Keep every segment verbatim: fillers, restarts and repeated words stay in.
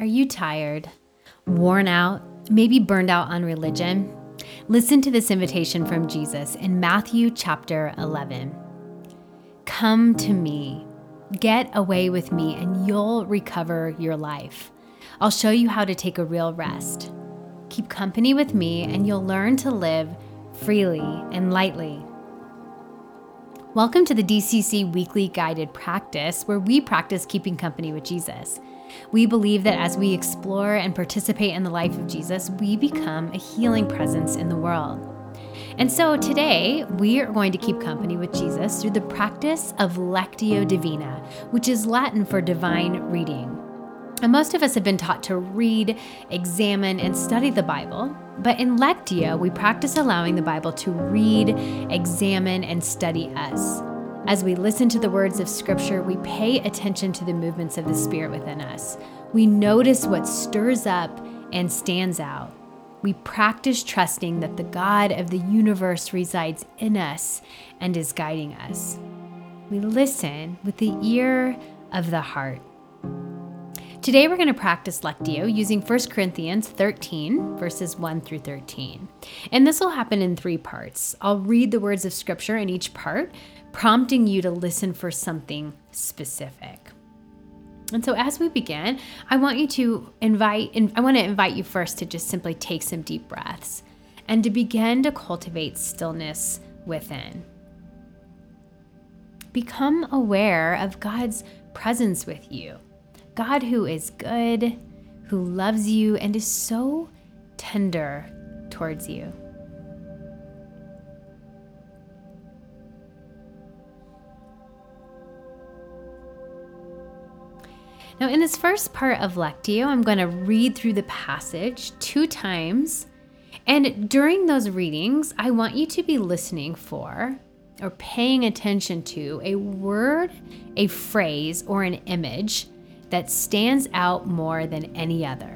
Are you tired, worn out, maybe burned out on religion? Listen to this invitation from Jesus in Matthew chapter eleven. Come to me, get away with me, and you'll recover your life. I'll show you how to take a real rest. Keep company with me, and you'll learn to live freely and lightly. Welcome to the D C C Weekly Guided Practice, where we practice keeping company with Jesus. We believe that as we explore and participate in the life of Jesus, we become a healing presence in the world. And so today, we are going to keep company with Jesus through the practice of Lectio Divina, which is Latin for divine reading. And most of us have been taught to read, examine, and study the Bible, but in Lectio, we practice allowing the Bible to read, examine, and study us. As we listen to the words of Scripture, we pay attention to the movements of the Spirit within us. We notice what stirs up and stands out. We practice trusting that the God of the universe resides in us and is guiding us. We listen with the ear of the heart. Today we're going to practice Lectio using First Corinthians thirteen, verses one through thirteen. And this will happen in three parts. I'll read the words of Scripture in each part, prompting you to listen for something specific. And so as we begin, I want you to invite, I want to invite you first to just simply take some deep breaths and to begin to cultivate stillness within. Become aware of God's presence with you. God who is good, who loves you, and is so tender towards you. Now, in this first part of Lectio, I'm going to read through the passage two times. And during those readings, I want you to be listening for or paying attention to a word, a phrase, or an image that stands out more than any other.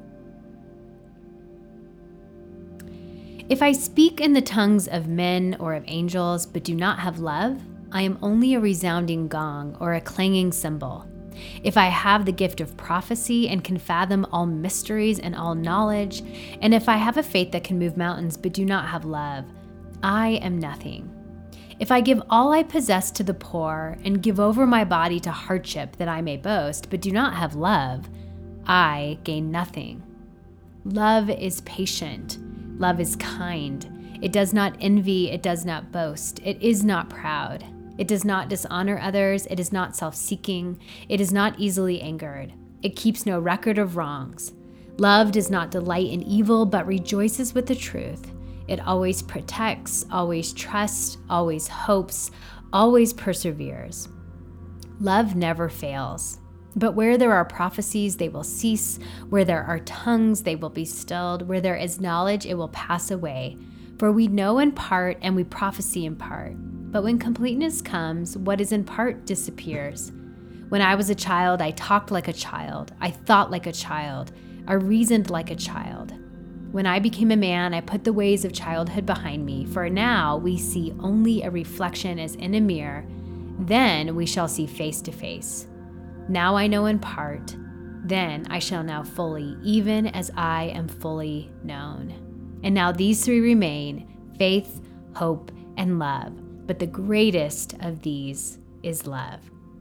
If I speak in the tongues of men or of angels, but do not have love, I am only a resounding gong or a clanging cymbal. If I have the gift of prophecy and can fathom all mysteries and all knowledge, and if I have a faith that can move mountains but do not have love, I am nothing. If I give all I possess to the poor and give over my body to hardship that I may boast, but do not have love, I gain nothing. Love is patient. Love is kind. It does not envy. It does not boast. It is not proud. It does not dishonor others. It is not self-seeking. It is not easily angered. It keeps no record of wrongs. Love does not delight in evil, but rejoices with the truth. It always protects, always trusts, always hopes, always perseveres. Love never fails. But where there are prophecies, they will cease. Where there are tongues, they will be stilled. Where there is knowledge, it will pass away. For we know in part and we prophesy in part. But when completeness comes, what is in part disappears. When I was a child, I talked like a child. I thought like a child. I reasoned like a child. When I became a man, I put the ways of childhood behind me. For now we see only a reflection as in a mirror. Then we shall see face to face. Now I know in part. Then I shall know fully, even as I am fully known. And now these three remain: faith, hope, and love. But the greatest of these is love.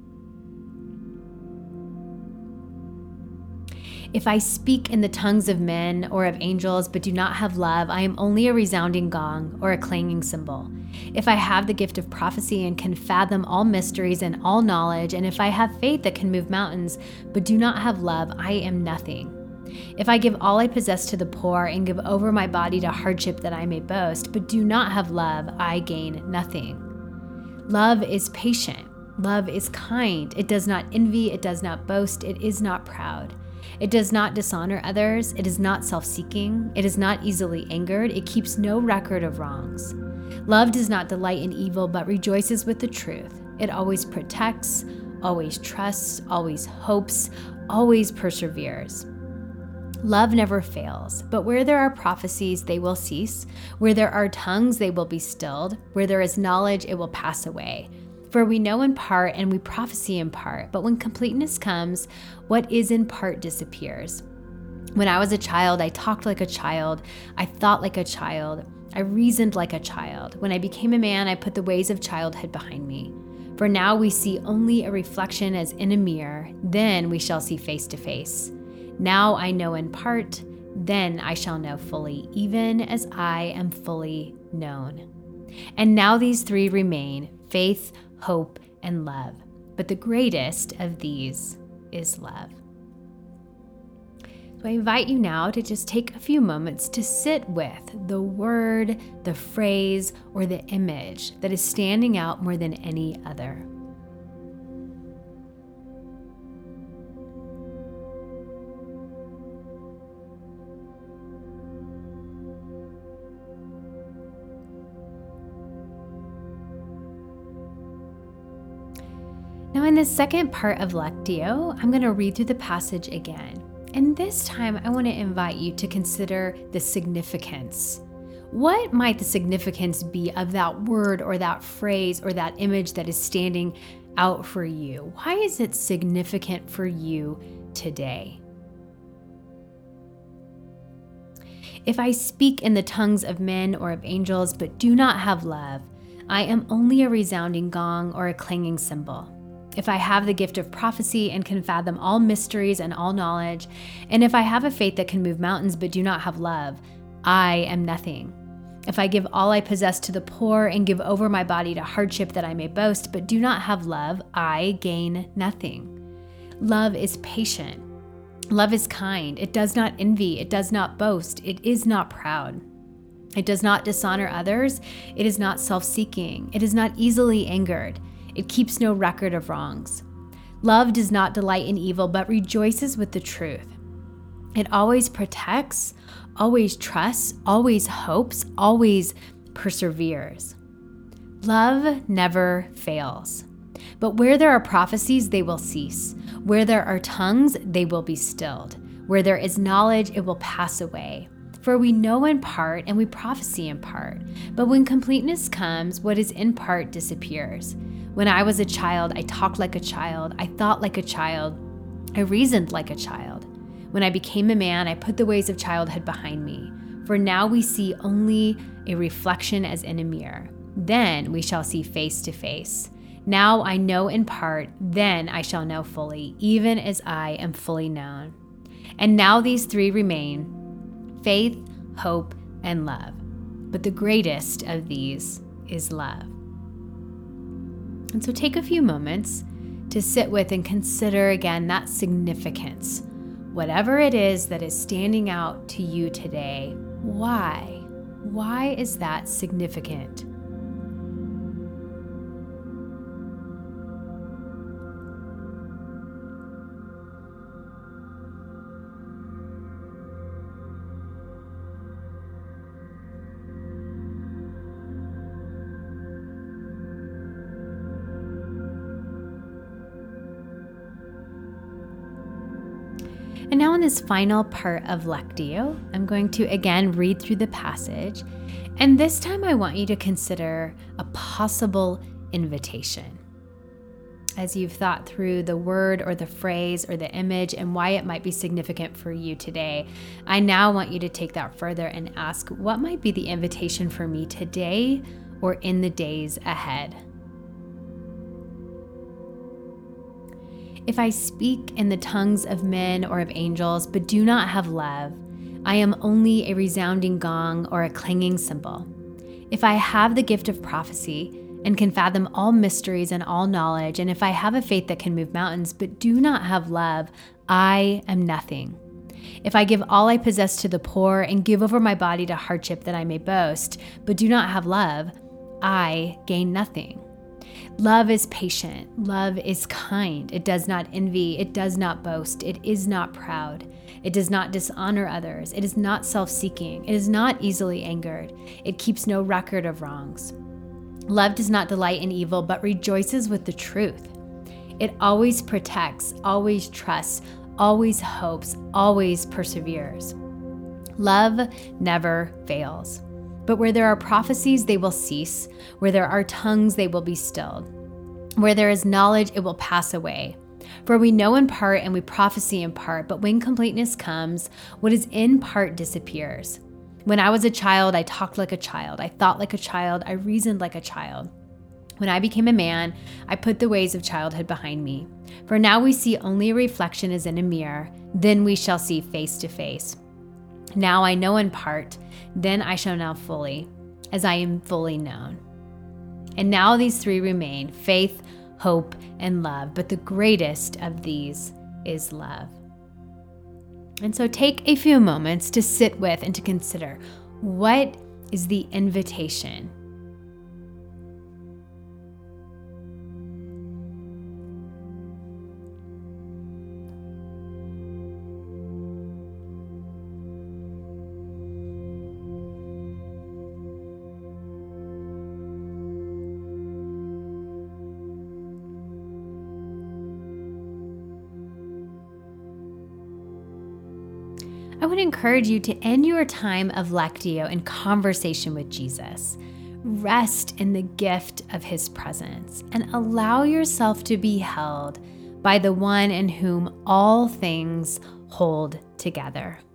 If I speak in the tongues of men or of angels, but do not have love, I am only a resounding gong or a clanging cymbal. If I have the gift of prophecy and can fathom all mysteries and all knowledge, and if I have faith that can move mountains, but do not have love, I am nothing. If I give all I possess to the poor and give over my body to hardship that I may boast, but do not have love, I gain nothing. Love is patient. Love is kind. It does not envy. It does not boast. It is not proud. It does not dishonor others. It is not self-seeking. It is not easily angered. It keeps no record of wrongs. Love does not delight in evil, but rejoices with the truth. It always protects, always trusts, always hopes, always perseveres. Love never fails, but where there are prophecies, they will cease. Where there are tongues, they will be stilled. Where there is knowledge, it will pass away. For we know in part and we prophesy in part, but when completeness comes, what is in part disappears. When I was a child, I talked like a child, I thought like a child, I reasoned like a child. When I became a man, I put the ways of childhood behind me. For now we see only a reflection as in a mirror, then we shall see face to face. Now I know in part, then I shall know fully, even as I am fully known. And now these three remain: faith, hope, and love. But the greatest of these is love. So I invite you now to just take a few moments to sit with the word, the phrase, or the image that is standing out more than any other. Now, in the second part of Lectio, I'm going to read through the passage again. And this time, I want to invite you to consider the significance. What might the significance be of that word or that phrase or that image that is standing out for you? Why is it significant for you today? If I speak in the tongues of men or of angels, but do not have love, I am only a resounding gong or a clanging cymbal. If I have the gift of prophecy and can fathom all mysteries and all knowledge, and if I have a faith that can move mountains but do not have love, I am nothing. If I give all I possess to the poor and give over my body to hardship that I may boast, but do not have love, I gain nothing. Love is patient. Love is kind. It does not envy. It does not boast. It is not proud. It does not dishonor others. It is not self-seeking. It is not easily angered. It keeps no record of wrongs. Love does not delight in evil, but rejoices with the truth. It always protects, always trusts, always hopes, always perseveres. Love never fails. But where there are prophecies, they will cease. Where there are tongues, they will be stilled. Where there is knowledge, it will pass away. For we know in part and we prophesy in part. But when completeness comes, what is in part disappears. When I was a child, I talked like a child, I thought like a child, I reasoned like a child. When I became a man, I put the ways of childhood behind me. For now we see only a reflection as in a mirror. Then we shall see face to face. Now I know in part, then I shall know fully, even as I am fully known. And now these three remain: faith, hope, and love. But the greatest of these is love. And so take a few moments to sit with and consider again that significance. Whatever it is that is standing out to you today, why? Why is that significant? And now in this final part of Lectio, I'm going to again read through the passage. And this time I want you to consider a possible invitation. As you've thought through the word or the phrase or the image and why it might be significant for you today, I now want you to take that further and ask, what might be the invitation for me today or in the days ahead? If I speak in the tongues of men or of angels, but do not have love, I am only a resounding gong or a clanging cymbal. If I have the gift of prophecy and can fathom all mysteries and all knowledge, and if I have a faith that can move mountains, but do not have love, I am nothing. If I give all I possess to the poor and give over my body to hardship that I may boast, but do not have love, I gain nothing. Love is patient. Love is kind. It does not envy. It does not boast. It is not proud. It does not dishonor others. It is not self-seeking. It is not easily angered. It keeps no record of wrongs. Love does not delight in evil, but rejoices with the truth. It always protects, always trusts, always hopes, always perseveres. Love never fails. But where there are prophecies, they will cease. Where there are tongues, they will be stilled. Where there is knowledge, it will pass away. For we know in part and we prophesy in part, but when completeness comes, what is in part disappears. When I was a child, I talked like a child. I thought like a child. I reasoned like a child. When I became a man, I put the ways of childhood behind me. For now we see only a reflection as in a mirror. Then we shall see face to face. Now I know in part, then I shall know fully, as I am fully known. And now these three remain, faith, hope, and love. But the greatest of these is love. And so take a few moments to sit with and to consider, what is the invitation? I would encourage you to end your time of Lectio in conversation with Jesus. Rest in the gift of his presence and allow yourself to be held by the one in whom all things hold together.